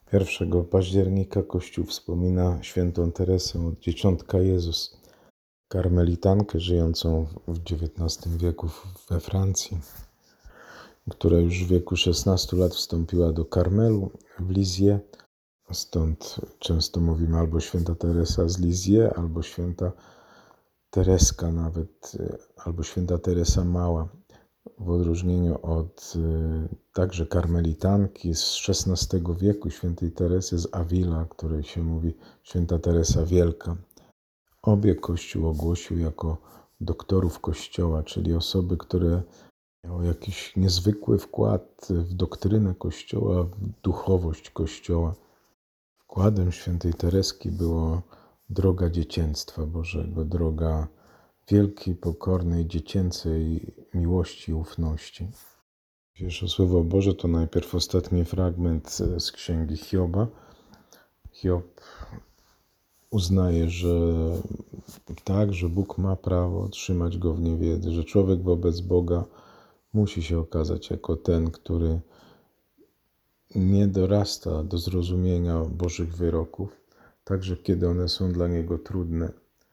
1 października Kościół wspomina świętą Teresę od Dzieciątka Jezus, karmelitankę żyjącą w XIX wieku we Francji, która już w wieku 16 lat wstąpiła do Karmelu w Lisieux. Stąd często mówimy albo święta Teresa z Lisieux, albo święta Tereska nawet, albo święta Teresa Mała. W odróżnieniu od także karmelitanki z XVI wieku, świętej Teresy z Avila, której się mówi święta Teresa Wielka. Obie Kościół ogłosił jako doktorów Kościoła, czyli osoby, które miały jakiś niezwykły wkład w doktrynę Kościoła, w duchowość Kościoła. Wkładem świętej Tereski było droga dziecięctwa Bożego, droga wielkiej, pokornej, dziecięcej miłości i ufności. Dzisiejsze Słowo Boże to najpierw ostatni fragment z Księgi Hioba. Hiob uznaje, że tak, że Bóg ma prawo trzymać go w niewiedzy, że człowiek wobec Boga musi się okazać jako ten, który nie dorasta do zrozumienia Bożych wyroków, także kiedy one są dla niego trudne.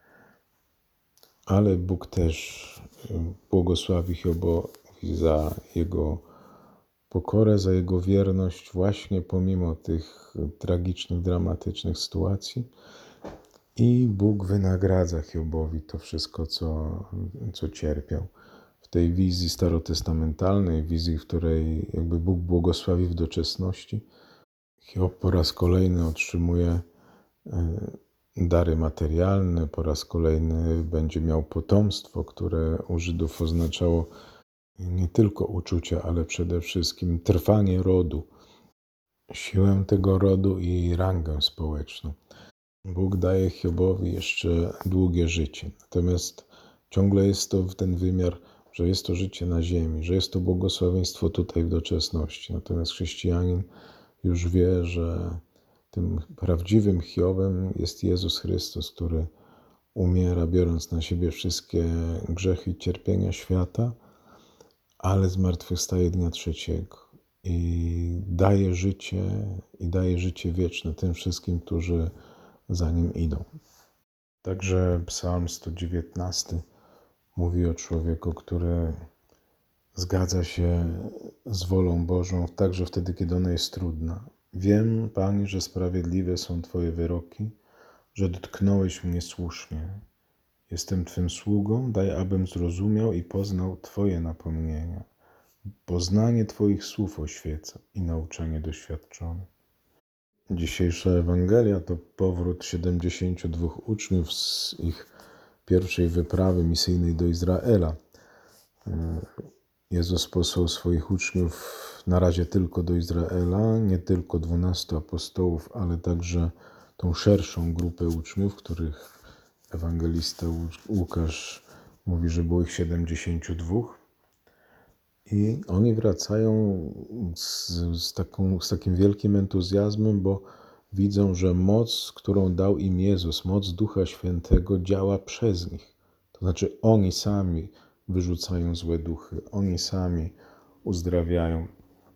Ale Bóg też błogosławi Hiobowi za jego pokorę, za jego wierność właśnie pomimo tych tragicznych, dramatycznych sytuacji. I Bóg wynagradza Hiobowi to wszystko, co cierpiał. W tej wizji starotestamentalnej, wizji, w której jakby Bóg błogosławi w doczesności, Hiob po raz kolejny otrzymuje dary materialne, po raz kolejny będzie miał potomstwo, które u Żydów oznaczało nie tylko uczucia, ale przede wszystkim trwanie rodu, siłę tego rodu i rangę społeczną. Bóg daje Hiobowi jeszcze długie życie, natomiast ciągle jest to ten wymiar, że jest to życie na ziemi, że jest to błogosławieństwo tutaj w doczesności. Natomiast chrześcijanin już wie, że tym prawdziwym Hiobem jest Jezus Chrystus, który umiera, biorąc na siebie wszystkie grzechy i cierpienia świata, ale zmartwychwstaje dnia trzeciego i daje życie wieczne tym wszystkim, którzy za nim idą. Także Psalm 119 mówi o człowieku, który zgadza się z wolą Bożą, także wtedy, kiedy ona jest trudna. Wiem, Panie, że sprawiedliwe są Twoje wyroki, że dotknąłeś mnie słusznie. Jestem Twym sługą, daj, abym zrozumiał i poznał Twoje napomnienia. Poznanie Twoich słów oświeca i nauczanie doświadczone. Dzisiejsza Ewangelia to powrót 72 uczniów z ich pierwszej wyprawy misyjnej do Izraela. Jezus posłał swoich uczniów na razie tylko do Izraela, nie tylko 12 apostołów, ale także tą szerszą grupę uczniów, których ewangelista Łukasz mówi, że było ich 72. I oni wracają z takim wielkim entuzjazmem, bo widzą, że moc, którą dał im Jezus, moc Ducha Świętego działa przez nich. To znaczy oni sami wyrzucają złe duchy, oni sami uzdrawiają.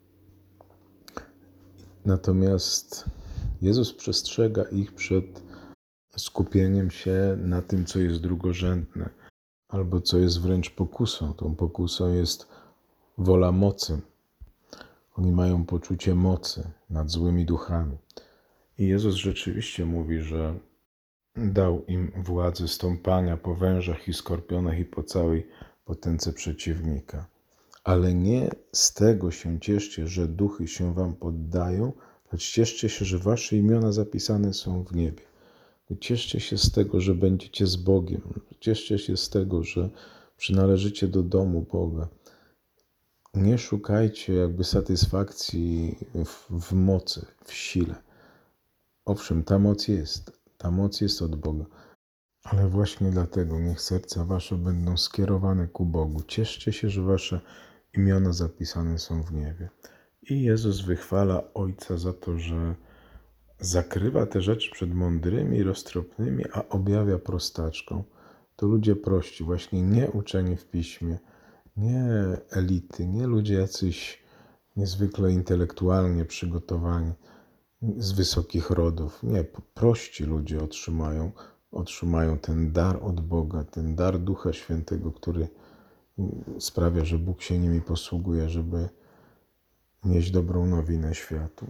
Natomiast Jezus przestrzega ich przed skupieniem się na tym, co jest drugorzędne, albo co jest wręcz pokusą. Tą pokusą jest wola mocy. Oni mają poczucie mocy nad złymi duchami. I Jezus rzeczywiście mówi, że dał im władzę stąpania po wężach i skorpionach i po całej potędze przeciwnika. Ale nie z tego się cieszcie, że duchy się wam poddają, lecz cieszcie się, że wasze imiona zapisane są w niebie. Cieszcie się z tego, że będziecie z Bogiem. Cieszcie się z tego, że przynależycie do domu Boga. Nie szukajcie jakby satysfakcji w mocy, w sile. Owszem, ta moc jest od Boga, ale właśnie dlatego niech serca wasze będą skierowane ku Bogu. Cieszcie się, że wasze imiona zapisane są w niebie. I Jezus wychwala Ojca za to, że zakrywa te rzeczy przed mądrymi i roztropnymi, a objawia prostaczką. To ludzie prości, właśnie nie uczeni w piśmie, nie elity, nie ludzie jacyś niezwykle intelektualnie przygotowani, z wysokich rodów. Nie, prości ludzie otrzymają ten dar od Boga, ten dar Ducha Świętego, który sprawia, że Bóg się nimi posługuje, żeby nieść dobrą nowinę światu.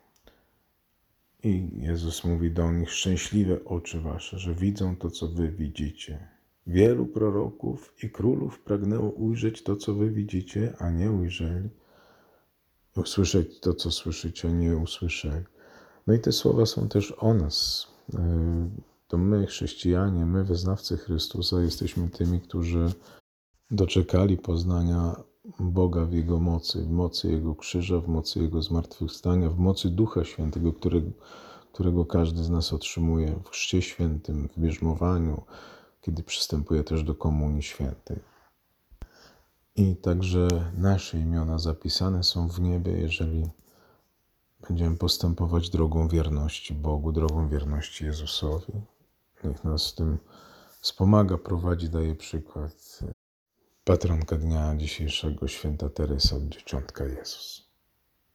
I Jezus mówi do nich: szczęśliwe oczy wasze, że widzą to, co wy widzicie. Wielu proroków i królów pragnęło ujrzeć to, co wy widzicie, a nie ujrzeli. Usłyszeć to, co słyszycie, a nie usłyszeli. No i te słowa są też o nas. To my, chrześcijanie, my, wyznawcy Chrystusa, jesteśmy tymi, którzy doczekali poznania Boga w Jego mocy, w mocy Jego krzyża, w mocy Jego zmartwychwstania, w mocy Ducha Świętego, którego każdy z nas otrzymuje w Chrzcie Świętym, w bierzmowaniu, kiedy przystępuje też do Komunii Świętej. I także nasze imiona zapisane są w niebie, jeżeli będziemy postępować drogą wierności Bogu, drogą wierności Jezusowi. Niech nas w tym wspomaga, prowadzi, daje przykład patronka dnia dzisiejszego, święta Teresa od Dzieciątka Jezus.